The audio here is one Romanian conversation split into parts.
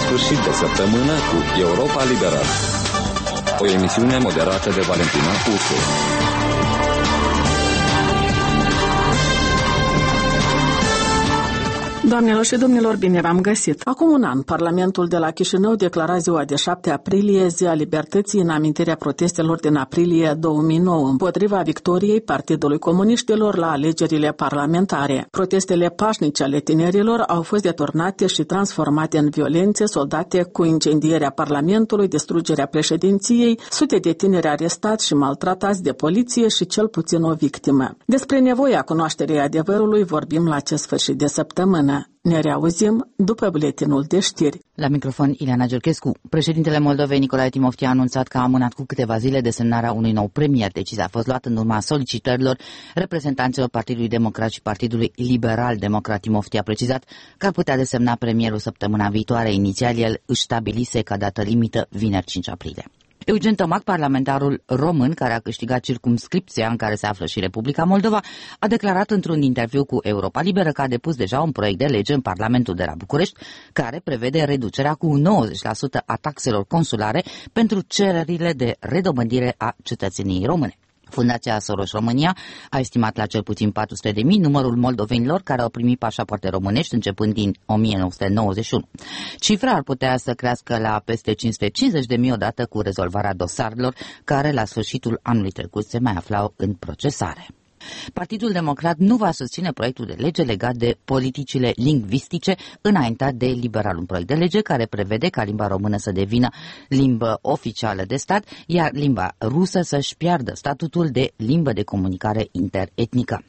sfârșit de săptămână cu Europa Liberă, o emisiune moderată de Valentina Pusu. Doamnelor și domnilor, bine v-am găsit! Acum un an, Parlamentul de la Chișinău declara ziua de 7 aprilie Ziua Libertății în amintirea protestelor din aprilie 2009 împotriva victoriei Partidului Comuniștilor la alegerile parlamentare. Protestele pașnice ale tinerilor au fost deturnate și transformate în violențe soldate cu incendierea Parlamentului, distrugerea președinției, sute de tineri arestați și maltratați de poliție și cel puțin o victimă. Despre nevoia cunoașterii adevărului vorbim la acest sfârșit de săptămână. Ne reauzim după buletinul de știri. La microfon Ileana Giurchescu. Președintele Moldovei Nicolae Timofti a anunțat că a amânat cu câteva zile desemnarea unui nou premier. Decizia a fost luată în urma solicitărilor reprezentanților Partidului Democrat și Partidului Liberal Democrat. Timofti a precizat că ar putea desemna premierul săptămâna viitoare. Inițial el își stabilise ca dată limită vineri 5 aprilie. Eugen Tomac, parlamentarul român care a câștigat circumscripția în care se află și Republica Moldova, a declarat într-un interviu cu Europa Liberă că a depus deja un proiect de lege în Parlamentul de la București care prevede reducerea cu 90% a taxelor consulare pentru cererile de redobândire a cetățeniei române. Fundația Soros România a estimat la cel puțin 400.000 numărul moldovenilor care au primit pașapoarte românești începând din 1991. Cifra ar putea să crească la peste 550.000 odată cu rezolvarea dosarelor care la sfârșitul anului trecut se mai aflau în procesare. Partidul Democrat nu va susține proiectul de lege legat de politicile lingvistice înaintat de Liberal, un proiect de lege care prevede ca limba română să devină limbă oficială de stat, iar limba rusă să-și piardă statutul de limbă de comunicare interetnică.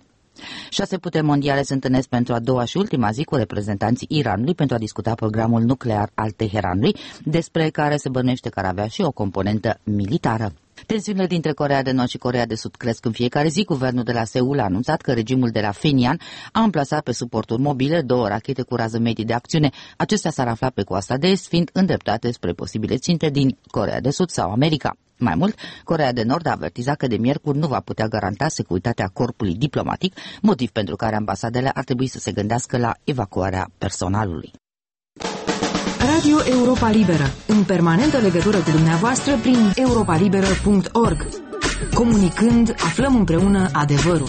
6 puteri mondiale se întâlnesc pentru a doua și ultima zi cu reprezentanții Iranului pentru a discuta programul nuclear al Teheranului, despre care se bănuiește că ar avea și o componentă militară. Tensiunile dintre Coreea de Nord și Coreea de Sud cresc în fiecare zi. Guvernul de la Seul a anunțat că regimul de la Pyongyang a amplasat pe suporturi mobile 2 rachete cu rază medie de acțiune. Acestea s-ar afla pe coasta de est, fiind îndreptate spre posibile ținte din Coreea de Sud sau America. Mai mult, Coreea de Nord a avertizat că de miercuri nu va putea garanta securitatea corpului diplomatic, motiv pentru care ambasadele ar trebui să se gândească la evacuarea personalului. Radio Europa Liberă, în permanentă legătură cu dumneavoastră prin europalibera.org. Comunicând, aflăm împreună adevărul.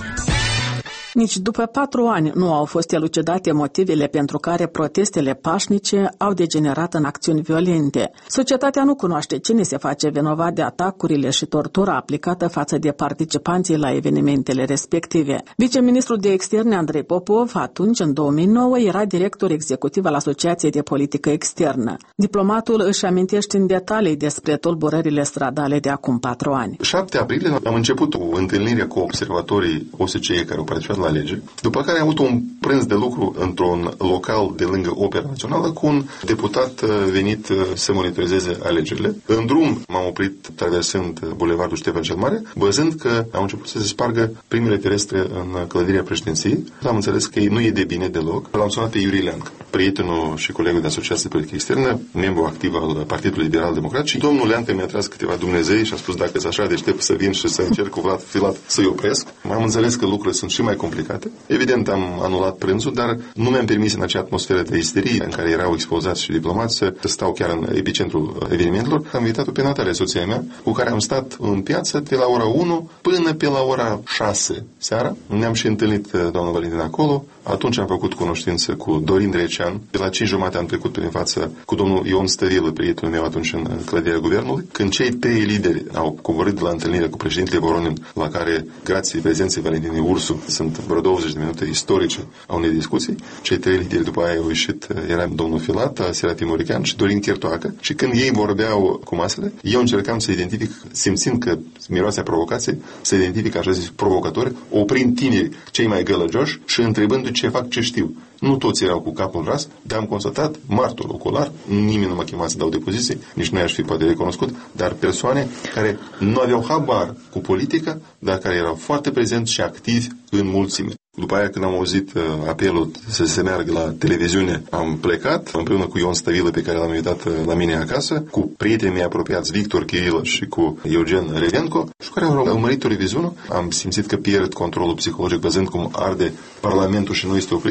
Nici după 4 ani nu au fost elucidate motivele pentru care protestele pașnice au degenerat în acțiuni violente. Societatea nu cunoaște cine se face vinovat de atacurile și tortura aplicată față de participanții la evenimentele respective. Viceministrul de Externe Andrei Popov, atunci în 2009, era director executiv al Asociației de Politică Externă. Diplomatul își amintește în detalii despre tulburările stradale de acum 4 ani. 7 aprilie am început o întâlnire cu observatorii OSCE care au participat la lege, după care am avut un prânz de lucru într-un local de lângă Opera Națională cu un deputat venit să monitorizeze alegerile. În drum m-am oprit traversând bulevardul Ștefan cel Mare, văzând că au început să se spargă primele ferestre în clădirea președinției. Am înțeles că nu e de bine deloc. L-am sunat pe Iuri Leancă, prietenul și colegul de Asociație de Politică Externă, membru activ al Partidului Liberal Democrat, și domnul Leancă mi-a tras câteva Dumnezei și a spus dacă-s așa deștept să vin și să încerc cu Vlad Filat să-i opresc. M-am înțeles că lucrurile sunt și mai complicate. Evident, am anulat prânzul, dar nu mi-am permis în acea atmosferă de isterie în care erau expozați și diplomați să stau chiar în epicentrul evenimentelor. Am invitat-o pe Natalia, soția mea, cu care am stat în piață de la ora 1 până pe la ora 6 seara. Ne-am și întâlnit, doamna Valentina, acolo. Atunci am făcut cunoștință cu Dorin Drecean. De la 5:30 am trecut prin față cu domnul Ion Stărilă, prietenul meu atunci în clădirea guvernului. Când cei 3 lideri au coborât de la întâlnire cu președintele Voronin, la care, grație prezenței Valentinei Ursu, sunt vreo 20 de minute istorice a unei discuții, cei 3 lideri după aia au ieșit, era domnul Filat, Seratin Morican și Dorin Chertoacă, și când ei vorbeau cu masele, eu încercam să identific, simțind că miroasea provocației, să identific, așa zis, provocatori, oprind tineri cei mai gălăgioși și întrebându-i ce fac, ce știu. Nu toți erau cu capul în ras, dar am constatat, martor ocular, nimeni nu m-a chemat să dau depoziții, nici nu i-aș fi poate recunoscut, dar persoane care nu aveau habar cu politica, dar care erau foarte prezenți și activi în mulțime. După aia, când am auzit apelul să se meargă la televiziune, am plecat împreună cu Ion Stăvilă, pe care l-am invitat la mine acasă, cu prietenii mei apropiați, Victor Chirilă și cu Eugen Revenco, și care au urmărit televiziunea. Am simțit că pierd controlul psihologic, văzând cum arde Parlamentul și nu este oprit.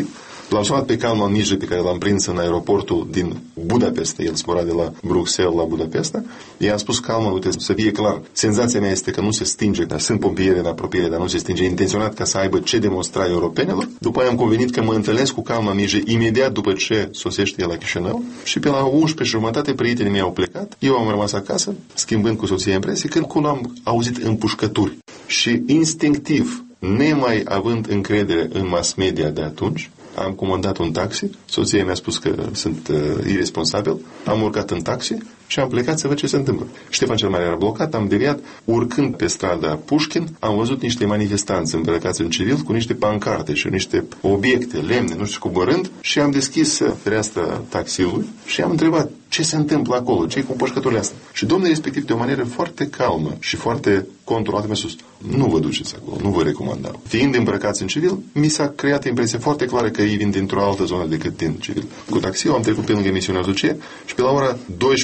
L-am sunat pe Kalman Nije, pe care l-am prins în aeroportul din Budapesta. El zbura de la Bruxelles la Budapesta. I-am spus Kalman, uite, să fie clar, senzația mea este că nu se stinge, dar sunt pompieri în apropiere, dar nu se stinge, intenționat ca să aibă ce demonstra europenilor. După aia am convenit că mă întâlnesc cu Kalman Nije imediat după ce sosește el la Chișinău și pe la 11:30 prietenii mei au plecat. Eu am rămas acasă, schimbând cu soția impresii, când am auzit împușcături. Și instinctiv, nemai având încredere în mass media de atunci, am comandat un taxi, soția mi-a spus că sunt irresponsabil, am urcat în taxi și am plecat să văd ce se întâmplă. Ștefan cel Mare era blocat, am deviat, urcând pe strada Pușkin, am văzut niște manifestanți îmbrăcați în civil cu niște pancarte și niște obiecte, lemne, nu știu, coborând, și am deschis fereastra taxiului și am întrebat ce se întâmplă acolo, ce-i cu împușcăturile astea. Și domnul respectiv, de o manieră foarte calmă și foarte controlată, mi-a spus, nu vă duceți acolo, nu vă recomandau. Fiind îmbrăcați în civil, mi s-a creat impresia foarte clară că ei vin dintr-o altă zonă decât din civil. Cu taxiul am trecut pe lângă emisiunea Zucie și pe la ora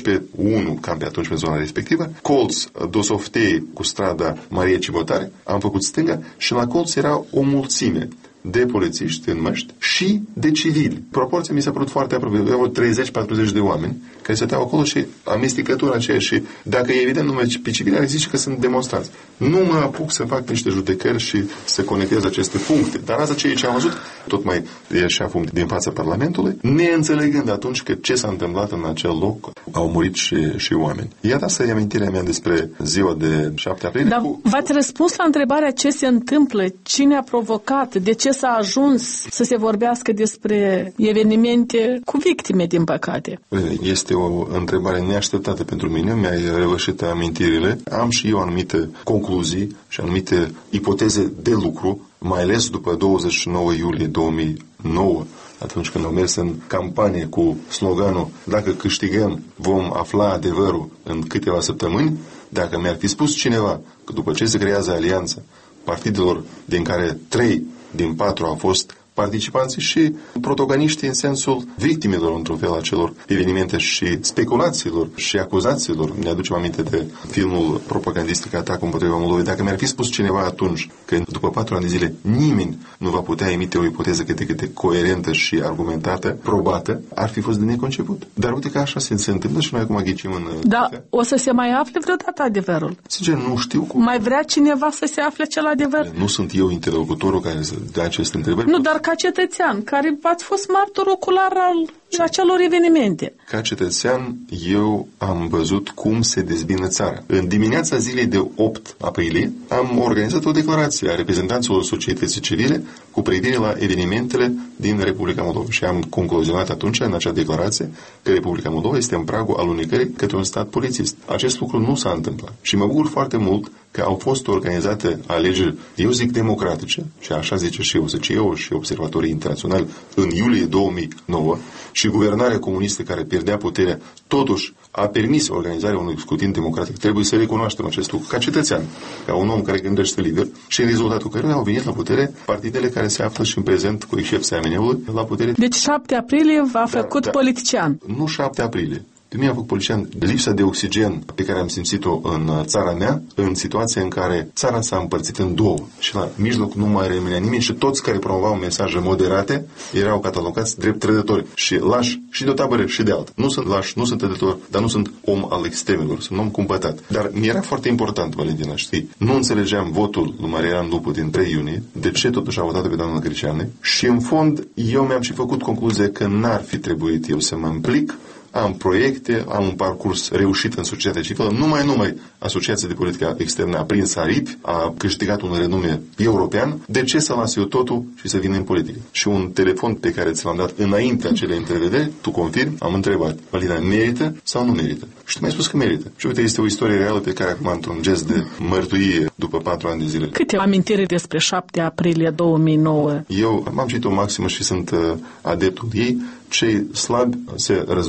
12:01, cam pe atunci, pe zona respectivă, colț Dosoftei cu strada Maria Cibotare, am făcut stânga și la colț era o mulțime de polițiști în măști și de civili. Proporția mi s-a părut foarte aproape. Erau 30-40 de oameni care stăteau acolo și amestecătura aceea și dacă e evident numai pe civili, ar zice că sunt demonstranți. Nu mă apuc să fac niște judecări și să conectez aceste puncte. Dar asta ce am văzut, tot mai ieșea fum din fața Parlamentului, neînțelegând atunci că ce s-a întâmplat în acel loc, au murit și oameni. Iată, asta e amintirea mea despre ziua de 7 aprilie. Dar v-ați răspuns la întrebarea ce se întâmplă, cine a provocat, de ce s-a ajuns să se vorbească despre evenimente cu victime, din păcate? Este o întrebare neașteptată pentru mine, mi-ai revășit amintirile. Am și eu anumite concluzii și anumite ipoteze de lucru, mai ales după 29 iulie 2009, atunci când am mers în campanie cu sloganul "Dacă câștigăm, vom afla adevărul în câteva săptămâni". Dacă mi-ar fi spus cineva că după ce se creează alianța partidelor din care 3 din 4 au fost participanții și protagoniștii în sensul victimelor, într-un fel, acelor evenimente și speculațiilor și acuzațiilor. Ne aducem aminte de filmul propagandistic Atacul împotriva Moldovei. Dacă mi-ar fi spus cineva atunci că după 4 ani de zile nimeni nu va putea emite o ipoteză cât de cât de coerentă și argumentată, probată, ar fi fost de neconceput. Dar uite că așa se întâmplă și noi acum ghicim în... Da, o să se mai afle vreodată adevărul? Sincer, nu știu cum. Mai vrea cineva să se afle acel adevăr? Nu sunt eu interlocutorul care să dea aceste întrebări. Nu, dar ca cetățean, care ați fost martor ocular al acelor evenimente. Ca cetățean, eu am văzut cum se dezbină țara. În dimineața zilei de 8 aprilie am organizat o declarație a reprezentanților societății civile cu privire la evenimentele din Republica Moldova. Și am concluzionat atunci, în acea declarație, că Republica Moldova este în pragul alunecării către un stat polițist. Acest lucru nu s-a întâmplat. Și mă bucur foarte mult că au fost organizate alegeri, eu zic democratice, și așa zice și OSCE și observatorii internaționali, în iulie 2009, și guvernarea comunistă care pierdea puterea, totuși a permis organizarea unui scrutin democratic. Trebuie să recunoaștem acest lucru ca cetățean, ca un om care gândește liber, și în rezultatul căruia au venit la putere partidele care se află și în prezent, cu excepția MNU-ului, la putere. Deci 7 aprilie v-a făcut politician. Nu 7 aprilie. Pe mine a făcut politician lipsa de oxigen pe care am simțit-o în țara mea, în situația în care țara s-a împărțit în două și la mijloc nu mai rămânea nimeni și toți care promovau mesaje moderate erau catalogați drept trădători și lași și de o tabără și de altă. Nu sunt lași, nu sunt trădători, dar nu sunt om al extremelor, sunt om cumpătat. Dar mi-era foarte important, Valentina, știi, nu înțelegeam votul lui Marian Lupu din 3 iunie, de ce totuși a votat pe doamna Greceane, și în fond eu mi-am și făcut concluzia că n-ar fi trebuit eu să mă implic. Am proiecte, am un parcurs reușit în societatea civilă, numai Asociația de Politică Externă a prins aripi, a câștigat un renume european. De ce să las eu totul și să vin în politică? Și un telefon pe care ți l-am dat înainte acelei întrevederi, tu confirmi, am întrebat, Valina, merită sau nu merită? Și tu mi-ai spus că merită. Și uite, este o istorie reală pe care acum, într-un gest de mărturie după 4 ani de zile. Câte amintiri despre 7 aprilie 2009? Eu am citit o maximă și sunt adeptul ei. Cei slabi se răzbună,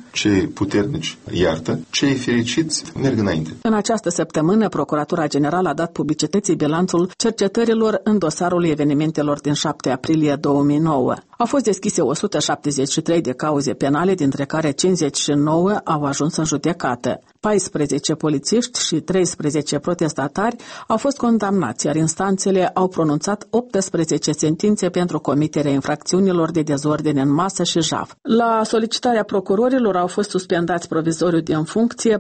cei puternici iartă, cei fericiți merg înainte. În această săptămână, Procuratura Generală a dat publicității bilanțul cercetărilor în dosarul evenimentelor din 7 aprilie 2009. Au fost deschise 173 de cauze penale, dintre care 59 au ajuns în judecată. 14 polițiști și 13 protestatari au fost condamnați, iar instanțele au pronunțat 18 sentințe pentru comiterea infracțiunilor de dezordine în masă și jaf. La solicitarea procurorilor au fost suspendați provizoriu din funcție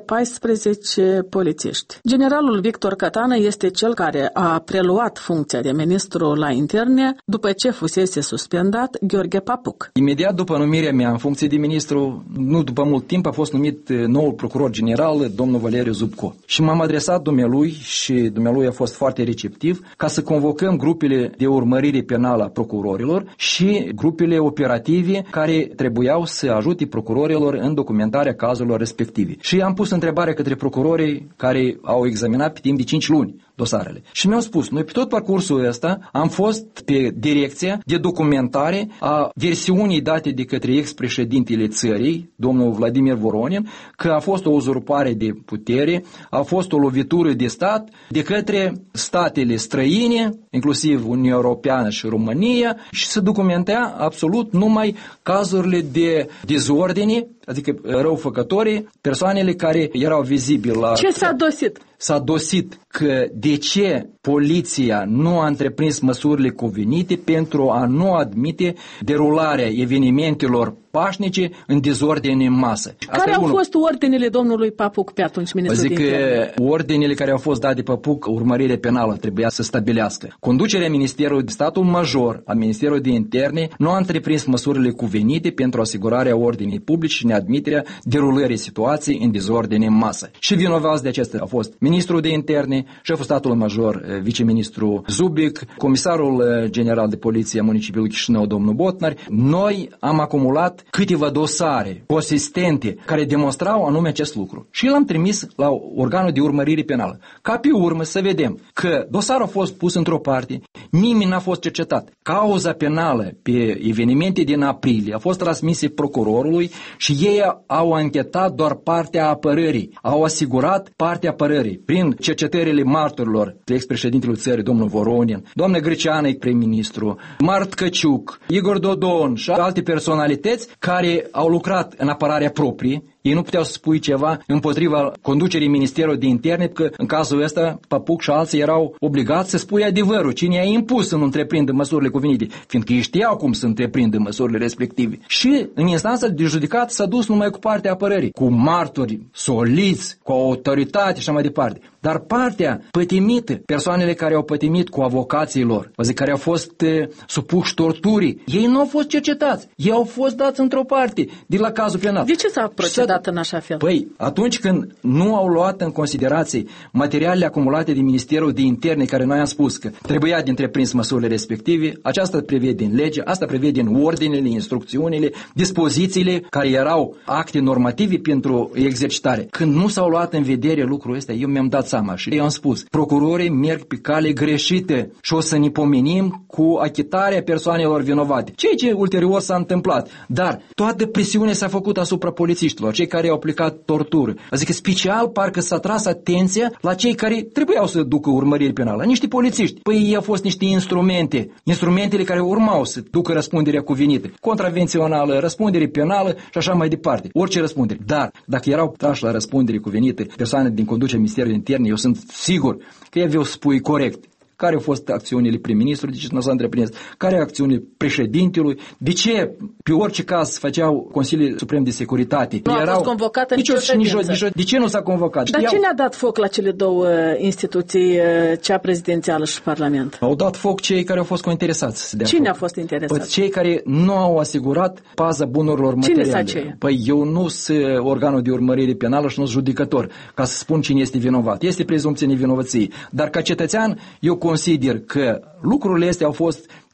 14 polițiști. Generalul Victor Cătană este cel care a preluat funcția de ministru la interne după ce fusese suspendat Gheorghe Papuc. Imediat după numirea mea în funcție de ministru, nu după mult timp, a fost numit noul procuror general, domnul Valeriu Zubco. Și m-am adresat dumnealui și dumnealui a fost foarte receptiv ca să convocăm grupele de urmărire penală a procurorilor și grupele operative care trebuiau să ajute procurorilor în documentarea cazurilor respective. Și am pus întrebarea către procurorii care au examinat pe timp de 5 luni dosarele. Și mi-au spus, noi pe tot parcursul ăsta am fost pe direcția de documentare a versiunii date de către ex-președintele țării, domnul Vladimir Voronin, că a fost o uzurpare de putere, a fost o lovitură de stat de către statele străine, inclusiv Uniunea Europeană și România, și se documentea absolut numai cazurile de dezordine, adică răufăcătorii, persoanele care erau vizibile la... Ce s-a dosit? S-a dosit că de ce poliția nu a întreprins măsurile cuvenite pentru a nu admite derularea evenimentelor pașnice în dezordine în masă. Care au fost ordinele domnului Papuc pe atunci, ministrul de interne? Ordinele care au fost date de Papuc, urmărire penală trebuia să stabilească. Conducerea Ministerului de Statul Major a Ministerului de Interne nu a întreprins măsurile cuvenite pentru asigurarea ordinii publice și neadmiterea derulării situației în dezordine în masă. Și vinovați de acestea au fost ministrul de Interne, șeful statului major, viceministru Zubic, comisarul general de poliție a municipiului Chișinău, domnul Botnar. Noi am acumulat câteva dosare consistente care demonstrau anume acest lucru. Și l-am trimis la organul de urmărire penală. Ca pe urmă să vedem că dosarul a fost pus într-o parte, nimeni n-a fost cercetat. Cauza penală pe evenimente din aprilie a fost transmisă procurorului și ei au anchetat doar partea apărării, au asigurat partea apărării prin cercetările martorilor, ex-președintelui țării, domnul Voronin, doamna Greceană, prim-ministru, Mart Căciuc, Igor Dodon și alte personalități care au lucrat în apărarea proprie. Ei nu puteau să spui ceva împotriva conducerii Ministerului de Interne, că în cazul ăsta Papuc și alții erau obligați să spui adevărul, cine i-a impus să nu întreprindă măsurile cuvenite, fiindcă ei știau cum să întreprindă măsurile respective. Și în instanța de judecată s-a dus numai cu partea apărării, cu martori soliți, cu autoritate și așa mai departe. Dar partea pătimită, persoanele care au pătimit cu avocații lor, care au fost supuși torturii, ei nu au fost cercetați, ei au fost dați într-o parte de la cazul penal. De ce s-a procedat în așa fel? Păi, atunci când nu au luat în considerație materialele acumulate de Ministerul de Interne, care noi am spus că trebuia de întreprins măsurile respective, aceasta prevede din lege, asta prevede din ordinele, instrucțiunile, dispozițiile care erau acte normative pentru exercitare. Când nu s-au luat în vedere lucrul ăsta, eu mi-am dat seama și eu am spus, procurorii merg pe cale greșite și o să ne pomenim cu achitarea persoanelor vinovate. Ceea ce ulterior s-a întâmplat. Dar toată presiunea s-a făcut asupra polițiștilor, cei care au aplicat tortură. Adică special parcă s-a tras atenția la cei care trebuiau să ducă urmăriri penală, niște polițiști. Păi ei au fost niște instrumentele care urmau să ducă răspunderea cuvenită. Contravențională, răspundere penală și așa mai departe. Orice răspundere. Dar dacă erau trași la răspundere cuvenită persoane din conducerea Ministerului Interne, eu sunt sigur că ei aveau spui corect. Care au fost acțiunile prim-ministrului, de ce nu s-a întreprins, care acțiunile președintelui, de ce pe orice caz făceau Consiliul Suprem de Securitate. Nu a fost convocată nicio ședință. De ce nu s-a convocat? Dar cine a dat foc la cele două instituții, cea prezidențială și Parlament? Au dat foc cei care au fost cointeresați. Cine a fost interesat? Păi cei care nu au asigurat paza bunurilor materiale. Cine s-a? Păi eu nu sunt organul de urmărire penală și nu sunt judecător ca să spun cine este vinovat. Este prezumție nevinovăției. Dar ca cetățean, eu consider că lucrurile astea au fost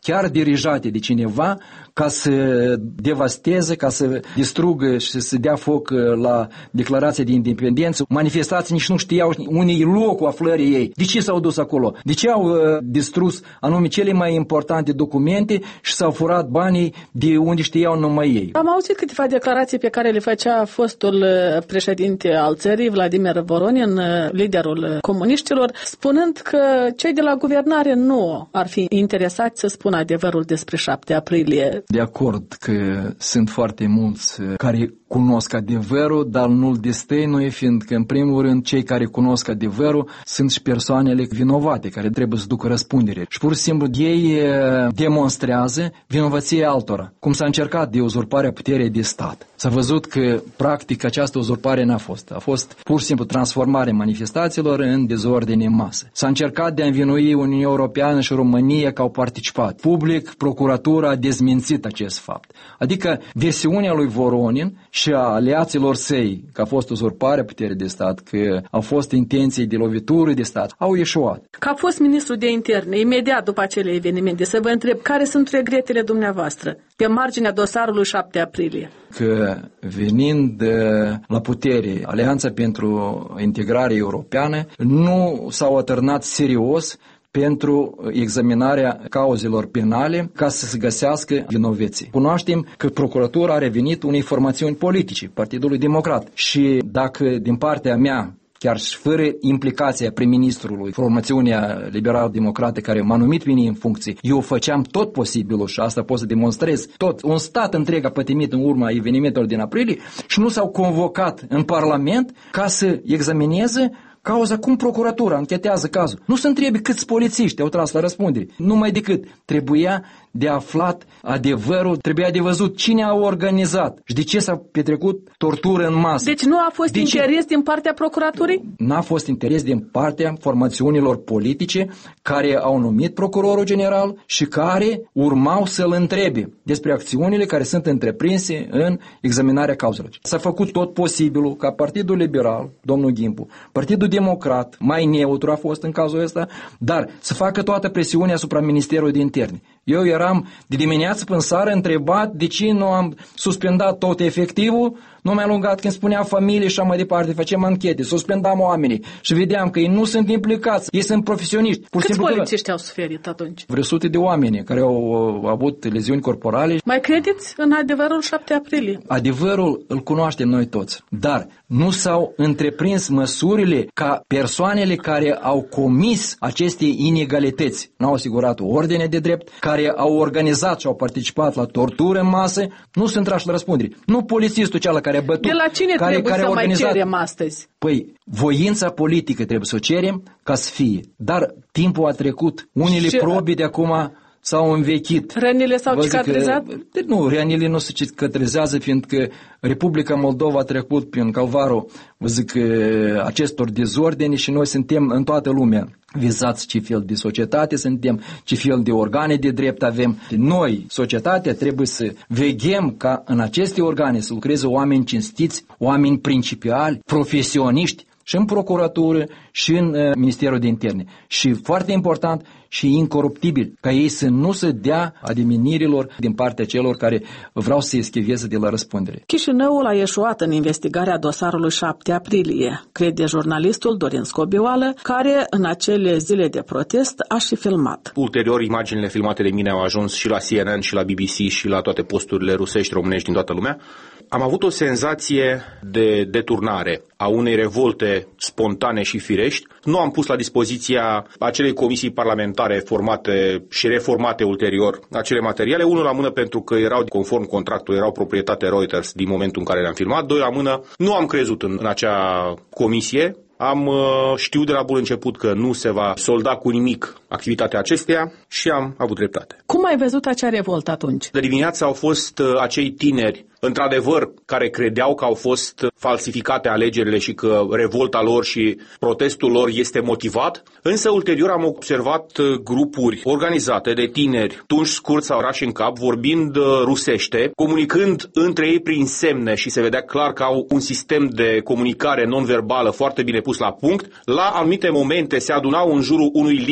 chiar dirijate de cineva ca să devasteze, ca să distrugă și să dea foc la declarația de independență. Manifestații nici nu știau unde e locul aflării ei. De ce s-au dus acolo? De ce au distrus anume cele mai importante documente și s-au furat banii de unde știau numai ei? Am auzit câteva declarații pe care le făcea fostul președinte al țării, Vladimir Voronin, liderul comuniștilor, spunând că cei de la guvernare nu ar fi interesați să spună adevărul despre 7 aprilie. De acord că sunt foarte mulți care cunosc adevărul, dar nu-l destăinuie, fiindcă, în primul rând, cei care cunosc adevărul sunt și persoanele vinovate, care trebuie să ducă răspundere. Și pur și simplu ei demonstrează vinovăția altora, cum s-a încercat de uzurparea puterii de stat. S-a văzut că, practic, această uzurpare n-a fost. A fost pur și simplu transformarea manifestațiilor în dezordine în masă. S-a încercat de a învinui Uniunea Europeană și România că au participat. Public, procuratura a dezmințit acest fapt. Adică versiunea lui Voronin și a aliaților săi, că a fost uzurparea puterii de stat, că au fost intenții de lovitură de stat, au ieșuat. Ca a fost ministru de interne, imediat după acele evenimente, să vă întreb care sunt regretele dumneavoastră pe marginea dosarului 7 aprilie? Că venind la putere, Alianța pentru Integrare Europeană nu s-au atârnat serios pentru examinarea cauzelor penale ca să se găsească vinoveții. Cunoaștem că procuratura a revenit unei formațiuni politice, Partidului Democrat. Și dacă din partea mea, chiar și fără implicația prim-ministrului, formațiunea liberal-democrată care m-a numit mine în funcție, eu făceam tot posibilul și asta pot să demonstrez, tot un stat întreg a pătimit în urma evenimentelor din aprilie și nu s-au convocat în Parlament ca să examineze cauza cum procuratura închetează cazul. Nu se întrebe câți polițiști au tras la răspundere. Numai decât trebuia de aflat adevărul, trebuia de văzut cine a organizat și de ce s-a petrecut tortură în masă. Deci nu a fost interes din partea procuraturii? N-a fost interes din partea formațiunilor politice care au numit procurorul general și care urmau să-l întrebe despre acțiunile care sunt întreprinse în examinarea cauzelor. S-a făcut tot posibilul ca Partidul Liberal, domnul Ghimpu, Partidul Democrat, mai neutru a fost în cazul ăsta, dar să facă toată presiunea asupra Ministerului de Interne. Eu eram de dimineață până seară întrebat de ce nu am suspendat tot efectivul, nu mi-a lungat când spunea familie și așa mai departe, facem anchete, suspendam oamenii și vedeam că ei nu sunt implicați, ei sunt profesioniști. Câți polițiști au suferit atunci? Vreo sute de oameni care au avut leziuni corporale. Mai credeți în adevărul 7 aprilie? Adevărul îl cunoaștem noi toți, dar nu s-au întreprins măsurile ca persoanele care au comis aceste inegalități, n-au asigurat o ordine de drept, care au organizat și au participat la tortură în masă, nu sunt trași la răspundere. Nu polițistul cealaltă care a bătut. De la cine trebuie să mai cerem astăzi? Păi, voința politică trebuie să o cerem ca să fie. Dar timpul a trecut. Unele probe de acum s-au învechit. Rănile s-au cicatrizat? Nu, rănile nu se cicatrizează, fiindcă Republica Moldova a trecut prin calvarul, vă zic, acestor dezordini și noi suntem în toată lumea vizați ce fel de societate suntem, ce fel de organe de drept avem. Noi, societatea, trebuie să veghem ca în aceste organe să lucreze oameni cinstiți, oameni principiali, profesioniști, și în procuratură și în Ministerul de Interne. Și foarte important și incoruptibil, ca ei să nu se dea ademenirilor din partea celor care vreau să eschiveze de la răspundere. Chișinăul a ieșuat în investigarea dosarului 7 aprilie, crede jurnalistul Dorin Scobioală, care în acele zile de protest a și filmat. Ulterior, imaginile filmate de mine au ajuns și la CNN și la BBC și la toate posturile rusești, românești din toată lumea. Am avut o senzație de deturnare a unei revolte spontane și firești. Nu am pus la dispoziția acelei comisii parlamentare formate și reformate ulterior acele materiale. Unul la mână pentru că erau conform contractului, erau proprietate Reuters din momentul în care le-am filmat. Doi la mână, nu am crezut în acea comisie. Am știut de la bun început că nu se va solda cu nimic activitatea acesteia și am avut dreptate. Cum ai văzut acea revoltă atunci? De dimineață au fost acei tineri, într-adevăr, care credeau că au fost falsificate alegerile și că revolta lor și protestul lor este motivat, însă ulterior am observat grupuri organizate de tineri, tunși scurți sau rași în cap, vorbind rusește, comunicând între ei prin semne și se vedea clar că au un sistem de comunicare non-verbală foarte bine pus la punct. La anumite momente se adunau în jurul unui lider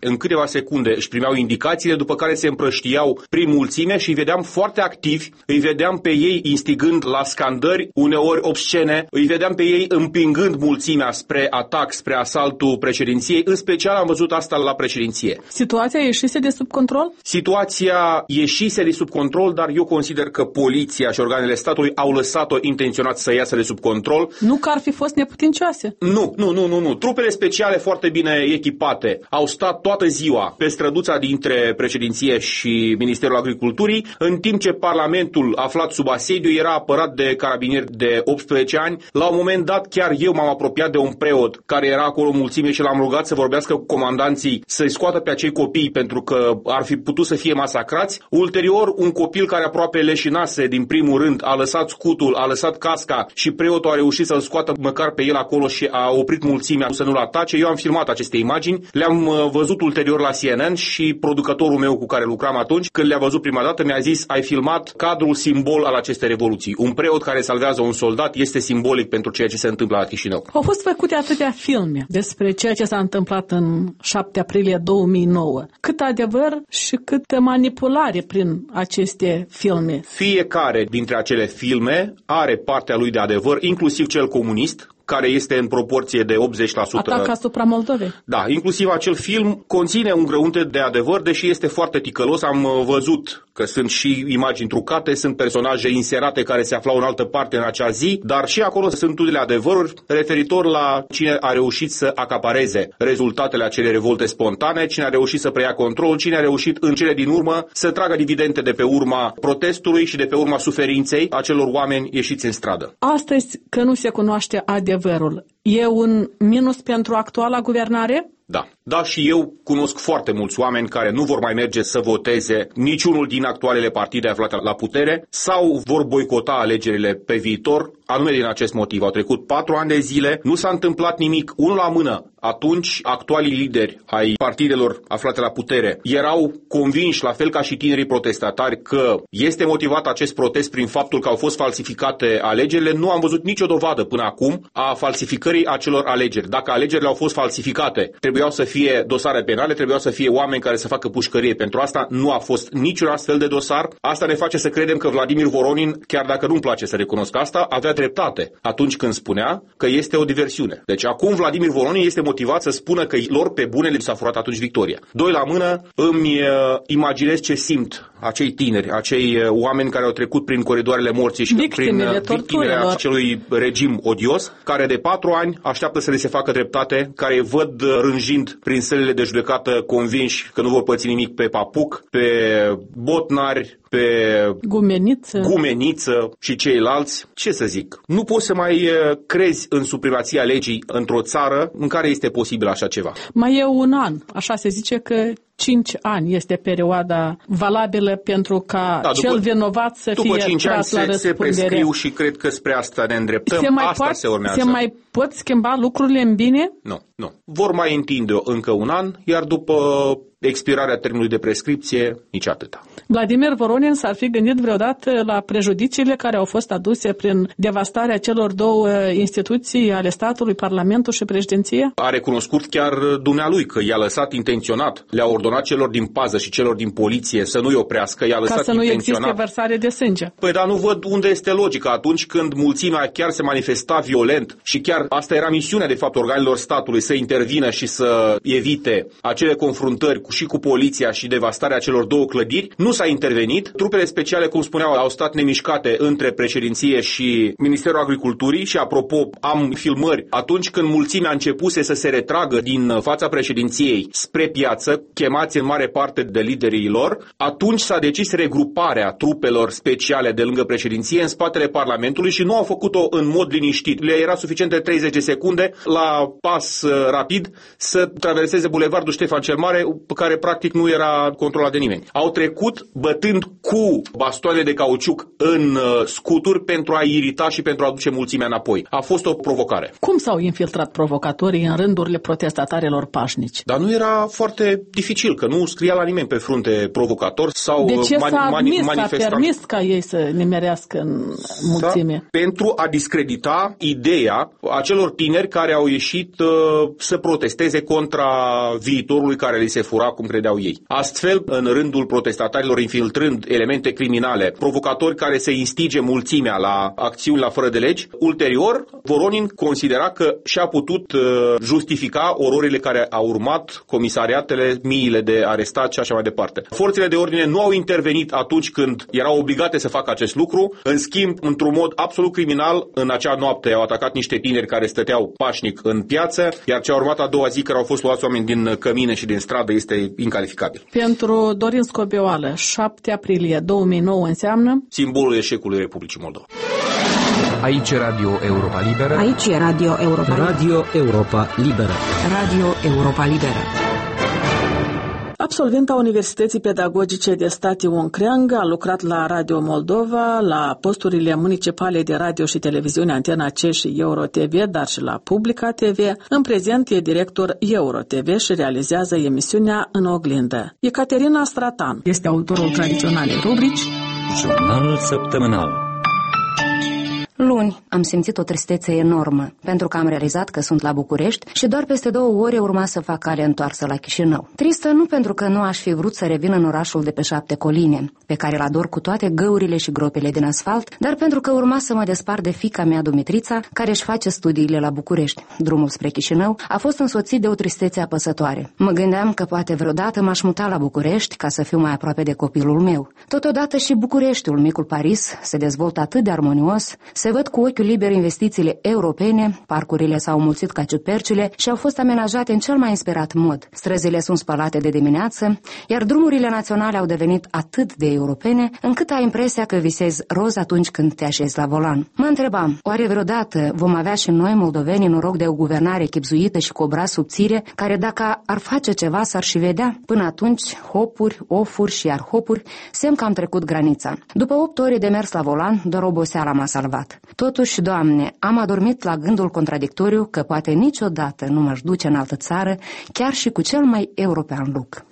în câteva secunde își primeau indicațiile, după care se împrăștiau prin mulțime și îi vedeam foarte activi, îi vedeam pe ei instigând la scandări, uneori obscene, îi vedeam pe ei împingând mulțimea spre atac, spre asaltul președinției. În special am văzut asta la președinție. Situația ieșise de sub control? Situația ieșise de sub control, dar eu consider că poliția și organele statului au lăsat-o intenționat să iasă de sub control. Nu că ar fi fost neputincioase? Nu. Trupele speciale foarte bine echipate au stat toată ziua pe străduța dintre președinție și Ministerul Agriculturii, în timp ce Parlamentul, aflat sub asediu, era apărat de carabinieri de 18 ani. La un moment dat, chiar eu m-am apropiat de un preot care era acolo în mulțime și l-am rugat să vorbească cu comandanții să-i scoată pe acei copii pentru că ar fi putut să fie masacrați. Ulterior, un copil care aproape leșinase din primul rând a lăsat scutul, a lăsat casca și preotul a reușit să-l scoată măcar pe el acolo și a oprit mulțimea să nu-l atace. Eu am filmat aceste imagini, le-am văzut ulterior la CNN și producătorul meu cu care lucram atunci, când le-a văzut prima dată, mi-a zis: ai filmat cadrul simbol al acestei revoluții. Un preot care salvează un soldat este simbolic pentru ceea ce se întâmplă la Chișinău. Au fost făcute atâtea filme despre ceea ce s-a întâmplat în 7 aprilie 2009. Cât adevăr și cât manipulare prin aceste filme. Fiecare dintre acele filme are partea lui de adevăr, inclusiv cel comunist, care este în proporție de 80%. Atac asupra Moldovei. Da, inclusiv acel film conține un grăunte de adevăr, deși este foarte ticălos. Am văzut că sunt și imagini trucate, sunt personaje inserate care se aflau în altă parte în acea zi, dar și acolo sunt unele adevăruri referitor la cine a reușit să acapareze rezultatele acelei revolte spontane, cine a reușit să preia control, cine a reușit în cele din urmă să tragă dividende de pe urma protestului și de pe urma suferinței acelor oameni ieșiți în stradă. Astăzi, că nu se cunoaște adevărul, e un minus pentru actuala guvernare? Da, și eu cunosc foarte mulți oameni care nu vor mai merge să voteze niciunul din actualele partide aflate la putere sau vor boicota alegerile pe viitor, anume din acest motiv. Au trecut 4 ani de zile, nu s-a întâmplat nimic, unul la mână. Atunci, actualii lideri ai partidelor aflate la putere erau convinși, la fel ca și tinerii protestatari, că este motivat acest protest prin faptul că au fost falsificate alegerile. Nu am văzut nicio dovadă până acum a falsificării acelor alegeri. Dacă alegerile au fost falsificate, trebuiau să fie dosare penale, trebuiau să fie oameni care să facă pușcărie pentru asta. Nu a fost niciun astfel de dosar. Asta ne face să credem că Vladimir Voronin, chiar dacă nu-mi place să recunosc asta, avea dreptate atunci când spunea că este o diversiune. Deci acum Vladimir Voronin este motivat să spună că lor pe bune li s-a furat atunci victoria. Doi la mână, îmi imaginez ce simt acei tineri, acei oameni care au trecut prin coridoarele morții și prin victimele acelui regim odios, care de 4 ani așteaptă să le se facă dreptate, care văd rânjind prin sălile de judecată convinși că nu vor păți nimic pe Papuc, pe Botnari, pe Gumeniță și ceilalți. Ce să zic? Nu poți să mai crezi în supremația legii într-o țară în care este posibil așa ceva. Mai e un an. Așa se zice că 5 ani este perioada valabilă pentru ca cel vinovat să fie tras la răspundere. După 5 ani se prescriu și cred că spre asta ne îndreptăm. Se urmează. Se mai pot schimba lucrurile în bine? Nu. Vor mai întinde încă un an, iar după expirarea termenului de prescripție, nici atâta. Vladimir Voronin s-ar fi gândit vreodată la prejudiciile care au fost aduse prin devastarea celor două instituții ale statului, Parlamentul și președinția? A recunoscut chiar dumnealui că i-a lăsat intenționat, le-a ordonat celor din pază și celor din poliție să nu-i oprească, i-a lăsat intenționat. Ca să nu existe vărsare de sânge. Păi dar nu văd unde este logica atunci când mulțimea chiar se manifesta violent și chiar asta era misiunea de fapt organelor statului, să intervină și să evite acele confruntări și cu poliția și devastarea celor două clădiri. Nu s-a intervenit. Trupele speciale, cum spuneau, au stat nemișcate între președinție și Ministerul Agriculturii și, apropo, am filmări atunci când mulțimea începuse să se retragă din fața președinției spre piață, chemați în mare parte de liderii lor, atunci s-a decis regruparea trupelor speciale de lângă președinție în spatele Parlamentului și nu au făcut-o în mod liniștit. Le era suficient de 30 de secunde la pas rapid să traverseze bulevardul Ștefan cel Mare, care practic nu era controlat de nimeni. Au trecut trecut bătând cu bastoane de cauciuc în scuturi pentru a irita și pentru a aduce mulțimea înapoi. A fost o provocare. Cum s-au infiltrat provocatorii în rândurile protestatarilor pașnici? Dar nu era foarte dificil, că nu scria la nimeni pe frunte provocator sau de ce s-a permis ca ei să nimerească în mulțime? Da, pentru a discredita ideea acelor tineri care au ieșit să protesteze contra viitorului care li se fura, cum credeau ei. Astfel, în rândul protestatarilor, infiltrând elemente criminale, provocatori care să instige mulțimea la acțiuni la fără de legi, ulterior, Voronin considera că și-a putut justifica ororile care au urmat, comisariatele, miile de arestați și așa mai departe. Forțele de ordine nu au intervenit atunci când erau obligate să facă acest lucru. În schimb, într-un mod absolut criminal, în acea noapte au atacat niște tineri care stăteau pașnic în piață, iar ce a urmat a doua zi, care au fost luați oameni din cămine și din stradă, este incalificabil. Pentru Dorin Scobioală, 7 aprilie 2009 înseamnă simbolul eșecului Republicii Moldova. Aici e Radio Europa Liberă. Aici e Radio Europa Liberă. Radio Europa Liberă. Radio Europa Liberă. Absolventa Universității Pedagogice de Stat Ion Creang a lucrat la Radio Moldova, la posturile municipale de radio și televiziune Antena C și Euro TV, dar și la Publica TV. În prezent e director Euro TV și realizează emisiunea În oglindă. Ecaterina Stratan este autorul tradiționalei rubrici Jurnalul săptămânal. Luni am simțit o tristețe enormă, pentru că am realizat că sunt la București și doar peste 2 ore urma să fac cale întoarsă la Chișinău. Tristă nu pentru că nu aș fi vrut să revin în orașul de pe 7 coline, pe care îl ador cu toate găurile și gropile din asfalt, dar pentru că urma să mă despart de fiica mea, Dumitrița, care își face studiile la București. Drumul spre Chișinău a fost însoțit de o tristețe apăsătoare. Mă gândeam că poate vreodată m-aș muta la București ca să fiu mai aproape de copilul meu. Totodată și Bucureștiul, micul Paris, se dezvoltă atât de armonios, se văd cu ochiul liber investițiile europene, parcurile s-au mulțit ca ciupercile și au fost amenajate în cel mai inspirat mod. Străzile sunt spălate de dimineață, iar drumurile naționale au devenit atât de europene, încât ai impresia că visezi roz atunci când te așezi la volan. Mă întrebam, oare vreodată vom avea și noi, moldovenii, noroc de o guvernare chibzuită și cu obraz subțire, care dacă ar face ceva s-ar și vedea? Până atunci, hopuri, ofuri și iar hopuri, semn că am trecut granița. După 8 ore de mers la volan, doar oboseala m-a salvat. Totuși, Doamne, am adormit la gândul contradictoriu că poate niciodată nu m-aș duce în altă țară, chiar și cu cel mai european look.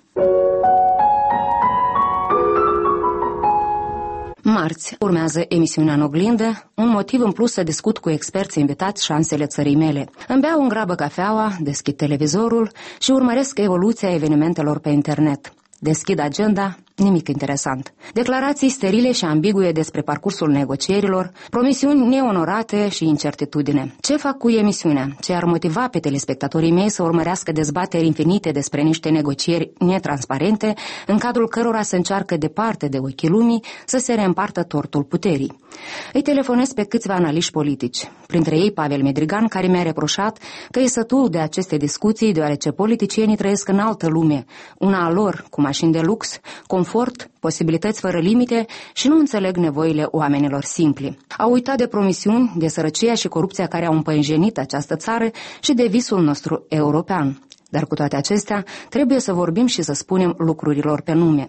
Marți urmează emisiunea În oglindă, un motiv în plus să discut cu experți invitați șansele țării mele. Îmi beau în grabă cafeaua, deschid televizorul și urmăresc evoluția evenimentelor pe internet. Deschid agenda, nimic interesant. Declarații sterile și ambigue despre parcursul negocierilor, promisiuni neonorate și incertitudine. Ce fac cu emisiunea? Ce ar motiva pe telespectatorii mei să urmărească dezbateri infinite despre niște negocieri netransparente, în cadrul cărora se încearcă departe de ochii lumii să se reîmpartă tortul puterii? Îi telefonez pe câțiva analiști politici, printre ei Pavel Medrigan, care mi-a reproșat că e sătul de aceste discuții, deoarece politicienii trăiesc în altă lume, una a lor, cu mașini de lux, confort, posibilități fără limite și nu înțeleg nevoile oamenilor simpli. Au uitat de promisiuni, de sărăcia și corupția care au împăinjenit această țară și de visul nostru european. Dar cu toate acestea, trebuie să vorbim și să spunem lucrurilor pe nume.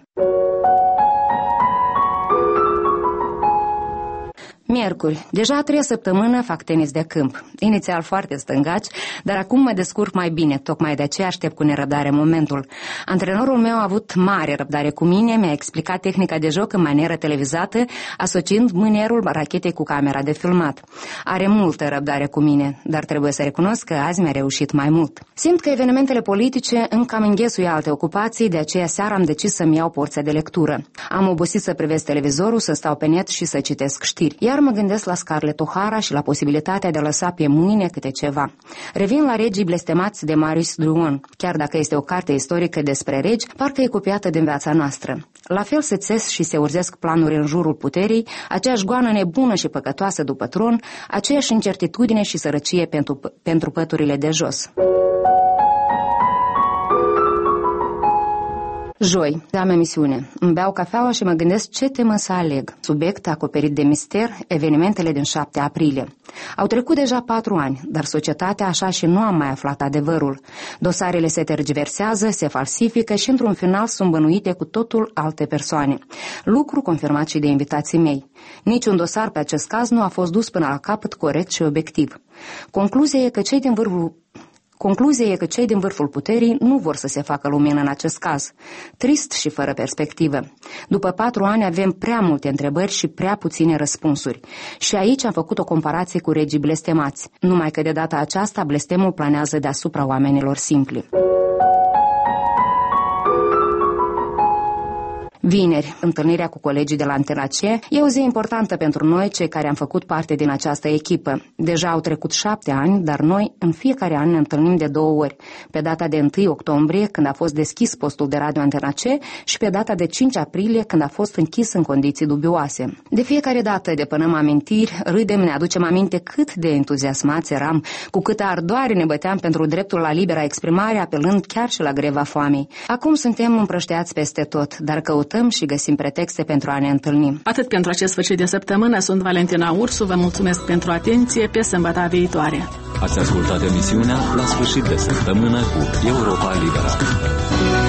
Miercuri. Deja a 3-a săptămână fac tenis de câmp. Inițial foarte stângaci, dar acum mă descurc mai bine, tocmai de aceea aștept cu nerăbdare momentul. Antrenorul meu a avut mare răbdare cu mine, mi-a explicat tehnica de joc în manieră televizată, asociind mânierul rachetei cu camera de filmat. Are multă răbdare cu mine, dar trebuie să recunosc că azi mi-a reușit mai mult. Simt că evenimentele politice îmi cam înghesuie alte ocupații, de aceea seara am decis să-mi iau porția de lectură. Am obosit să privesc televizorul, să stau pe net și să citesc știri. Iar mă gândesc la Scarlett O'Hara și la posibilitatea de a lăsa pe mâine câte ceva. Revin la Regii blestemați de Marius Druon. Chiar dacă este o carte istorică despre regi, parcă e copiată din viața noastră. La fel se țes și se urzesc planuri în jurul puterii, aceeași goană nebună și păcătoasă după tron, aceeași incertitudine și sărăcie pentru păturile de jos. Joi, am emisiune. Îmi beau cafeaua și mă gândesc ce temă să aleg. Subiect acoperit de mister, evenimentele din 7 aprilie. Au trecut deja 4 ani, dar societatea așa și nu a mai aflat adevărul. Dosarele se tergiversează, se falsifică și într-un final sunt bănuite cu totul alte persoane. Lucru confirmat și de invitații mei. Niciun dosar pe acest caz nu a fost dus până la capăt corect și obiectiv. Concluzia e că cei din vârful puterii nu vor să se facă lumină în acest caz. Trist și fără perspectivă. După 4 ani avem prea multe întrebări și prea puține răspunsuri. Și aici am făcut o comparație cu regii blestemați. Numai că de data aceasta blestemul planează deasupra oamenilor simpli. Vineri, întâlnirea cu colegii de la Antena C e o zi importantă pentru noi, cei care am făcut parte din această echipă. Deja au trecut 7 ani, dar noi în fiecare an ne întâlnim de 2 ori. Pe data de 1 octombrie, când a fost deschis postul de radio Antena C, și pe data de 5 aprilie, când a fost închis în condiții dubioase. De fiecare dată depănăm amintiri, râdem, ne aducem aminte cât de entuziasmați eram, cu câtă ardoare ne băteam pentru dreptul la libera exprimare, apelând chiar și la greva foamei. Acum suntem împrăștiați peste tot, dar căutăm și găsim pretexte pentru a ne întâlni. Atât pentru acest sfârșit de săptămână. Sunt Valentina Ursu, vă mulțumesc pentru atenție. Pe sâmbătă viitoare. Ați ascultat emisiunea La sfârșit de săptămână cu Europa Liberă.